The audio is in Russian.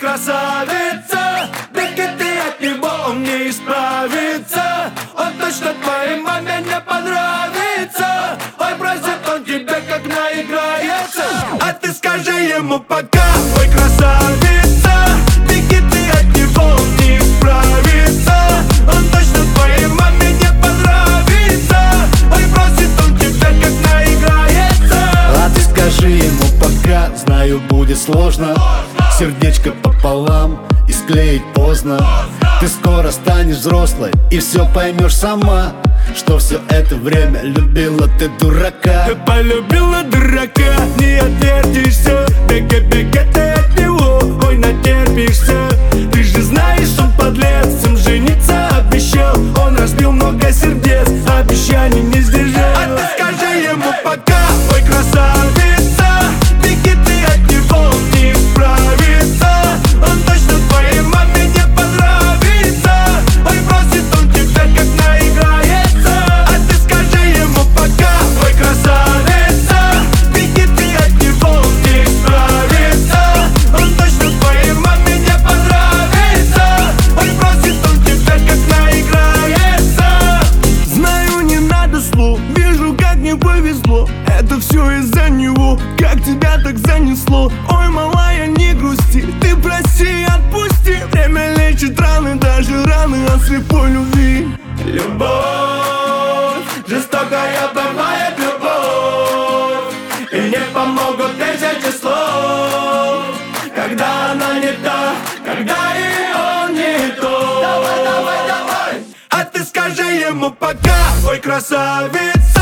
красавица, беги ты от него, он не исправится. Он точно твоей маме не понравится. Ой, просит он тебя, как наиграется. А ты скажи ему пока, ой, красавица, беги ты от него, он не исправится. Он точно твоей маме не понравится. Ой, просит он тебя, как наиграется. А ты скажи ему пока, знаю, будет сложно. Сердечко пополам и склеить поздно. Ты скоро станешь взрослой и все поймешь сама, что все это время любила ты дурака. Ты полюбила дурака, не отвертишься. Беги, беги ты от него, ой, натерпишься. Ты же знаешь, он подлец, им жениться обещал. Он разбил много сердец, обещаний не сдержал. А ты скажи ему пока, ой, красавица, беги ты от него, он не исправится. Он точно твоей маме не понравится. Ой, просит он тебя, как наиграется. А ты скажи ему пока, ой, красавица, беги ты от него, он не исправится. Он точно твоей маме не понравится. Ой, просит он тебя, как наиграется. Знаю, не надо слов, вижу, как не повезло. Это все из-за него, как тебя так занесло. Ой, малая, не грусти, ты прости и отпусти. Время лечит раны, даже раны от слепой любви. Любовь, жестокая бывает любовь, и не помогут тысячи слов. Когда она не та, когда и он не то. Давай, давай, давай. А ты скажи ему пока, ой, красавица,